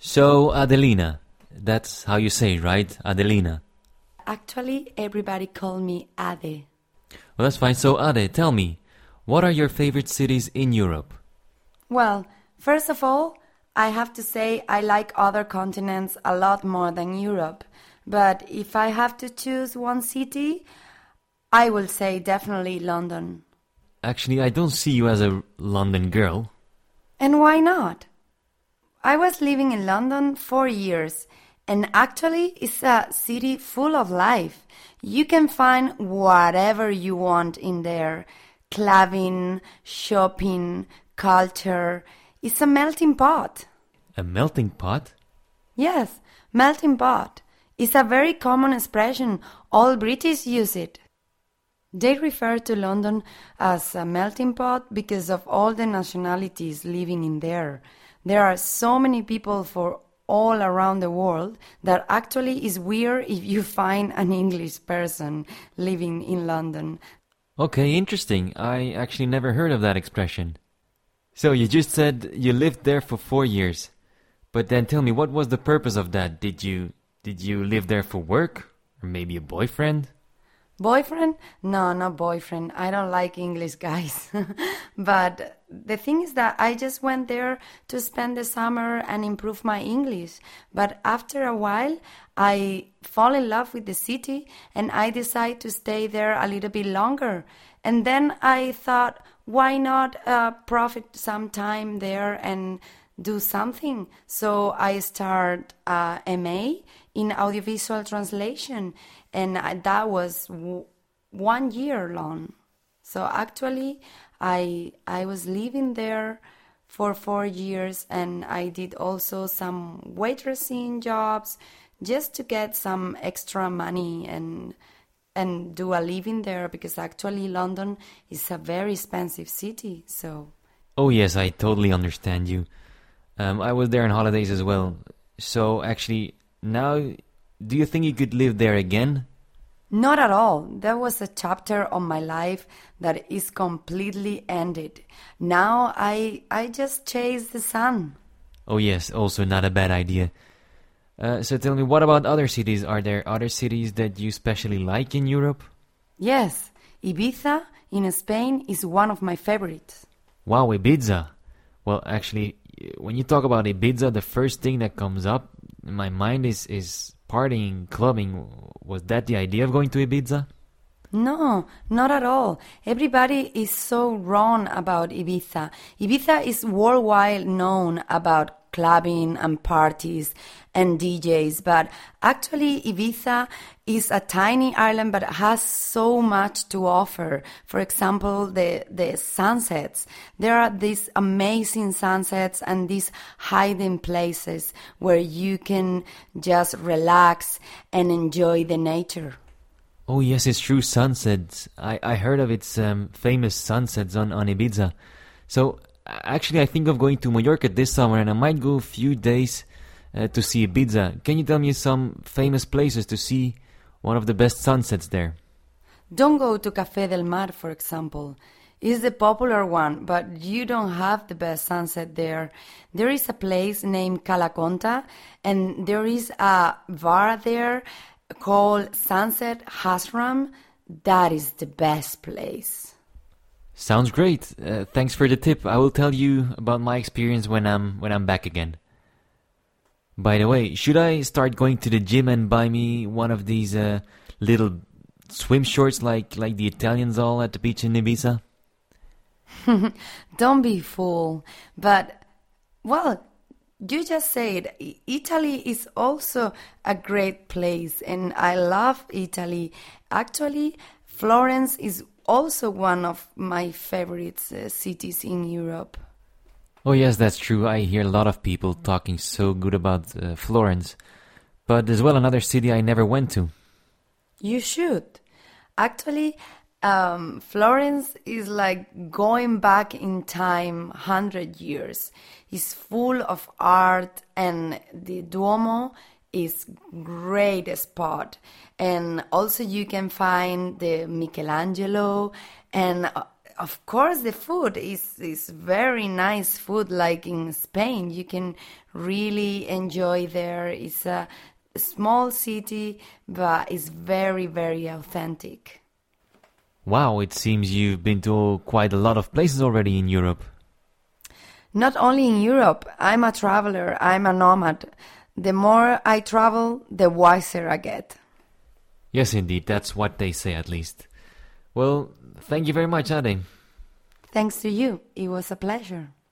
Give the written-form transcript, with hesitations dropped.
So, Adelina, that's how you say, right? Adelina. Actually, everybody call me Ade. Well, that's fine. So, Ade, tell me, what are your favorite cities in Europe? Well, first of all, I have to say I like other continents a lot more than Europe. But if I have to choose one city, I will say definitely London. Actually, I don't see you as a London girl. And why not? I was living in London 4 years, and actually it's a city full of life. You can find whatever you want in there. Clubbing, shopping, culture. It's a melting pot. A melting pot? Yes, melting pot. It's a very common expression. All British use it. They refer to London as a melting pot because of all the nationalities living in there. There are so many people for all around the world that actually is weird if you find an English person living in London. Okay, interesting. I actually never heard of that expression. So you just said you lived there for 4 years. But then tell me, what was the purpose of that? Did you live there for work? Or maybe a boyfriend? Boyfriend? No, not boyfriend. I don't like English guys. But the thing is that I just went there to spend the summer and improve my English. But after a while, I fall in love with the city and I decide to stay there a little bit longer. And then I thought, why not profit some time there and do something? So I start MA in audiovisual translation, and that was 1 year long. So actually, I was living there for 4 years, and I did also some waitressing jobs just to get some extra money and do a living there, because actually London is a very expensive city. So. Oh yes, I totally understand you. I was there on holidays as well. So actually, now, do you think you could live there again? Not at all. There was a chapter of my life that is completely ended. Now I just chase the sun. Oh yes, also not a bad idea. So tell me, what about other cities? Are there other cities that you especially like in Europe? Yes, Ibiza in Spain is one of my favorites. Wow, Ibiza. Well, actually, when you talk about Ibiza, the first thing that comes up in my mind is partying, clubbing. Was that the idea of going to Ibiza? No, not at all. Everybody is so wrong about Ibiza. Ibiza is worldwide known about clubbing and parties and DJs, but actually Ibiza is a tiny island but has so much to offer. For example, the sunsets. There are these amazing sunsets and these hidden places where you can just relax and enjoy the nature. Oh yes, it's true, sunsets. I heard of its famous sunsets on Ibiza. So actually I think of going to Mallorca this summer, and I might go a few days to see Ibiza. Can you tell me some famous places to see one of the best sunsets there? Don't go to Café del Mar, for example. It's the popular one, but you don't have the best sunset there. There is a place named Cala Conta, and there is a bar there called Sunset Hasram. That is the best place. Sounds great. Thanks for the tip. I will tell you about my experience when I'm back again. By the way, should I start going to the gym and buy me one of these little swim shorts like the Italians all at the beach in Ibiza? Don't be fool. But, well, you just said Italy is also a great place, and I love Italy. Actually, Florence is also one of my favorite cities in Europe. Oh yes, that's true. I hear a lot of people talking so good about Florence. But as well, another city I never went to. You should. Actually, Florence is like going back in time 100 years. It's full of art, and the Duomo is great spot. And also you can find the Michelangelo, and of course, the food is very nice food, like in Spain. You can really enjoy there. It's a small city, but it's very, very authentic. Wow, it seems you've been to quite a lot of places already in Europe. Not only in Europe, I'm a traveler, I'm a nomad. The more I travel, the wiser I get. Yes, indeed, that's what they say at least. Well, thank you very much, Ade. Thanks to you. It was a pleasure.